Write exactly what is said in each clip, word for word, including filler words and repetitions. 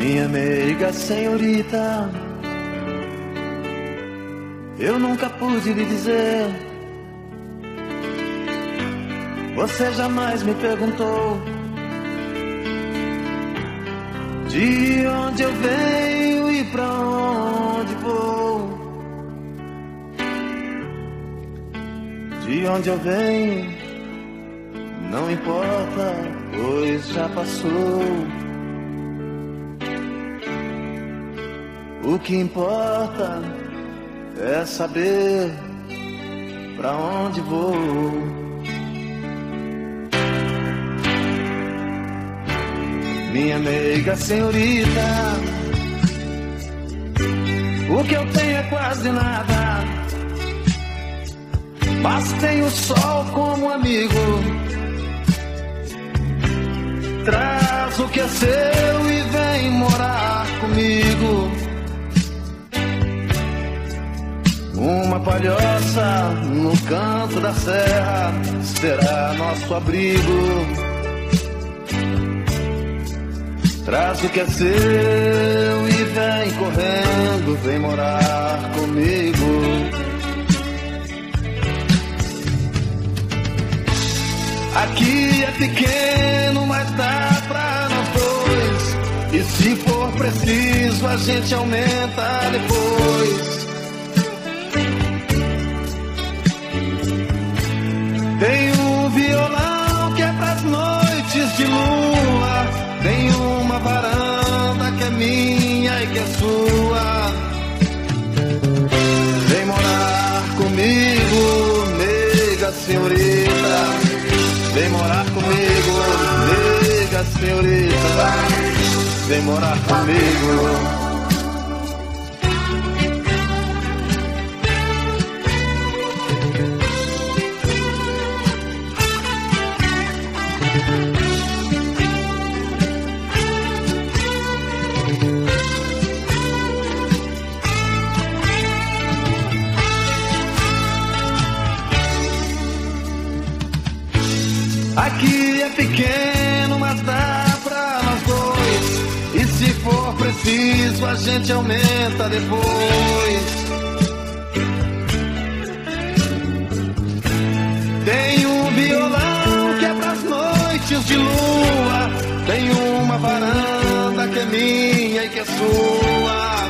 Minha meiga senhorita, eu nunca pude lhe dizer. Você jamais me perguntou de onde eu venho e pra onde vou. De onde eu venho não importa, pois já passou. O que importa é saber pra onde vou. Minha meiga senhorita, o que eu tenho é quase nada, mas tenho o sol como amigo. Traz o que é seu e vem morar comigo. Uma palhoça no canto da serra será nosso abrigo. Traz o que é seu e vem correndo, vem morar comigo. Aqui é pequeno, mas dá pra nós dois. E se for preciso, a gente aumenta depois. Tem um violão que é pras noites de lua. Tem uma varanda que é minha e que é sua. Vem morar comigo, nega senhorita. Vem morar comigo, nega senhorita. Vem morar comigo. Aqui é pequeno, mas dá pra nós dois. E se for preciso, a gente aumenta depois. Tem um violão que é pras noites de lua. Tem uma varanda que é minha e que é sua.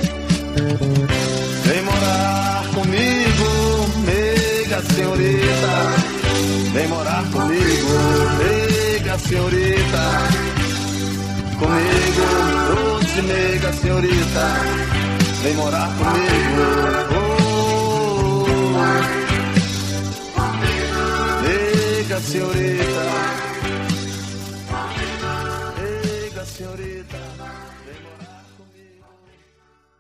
Vem morar comigo, nega senhorita. Vem morar comigo, nega senhorita. Comigo, doce nega senhorita. Vem morar comigo, oh, nega senhorita.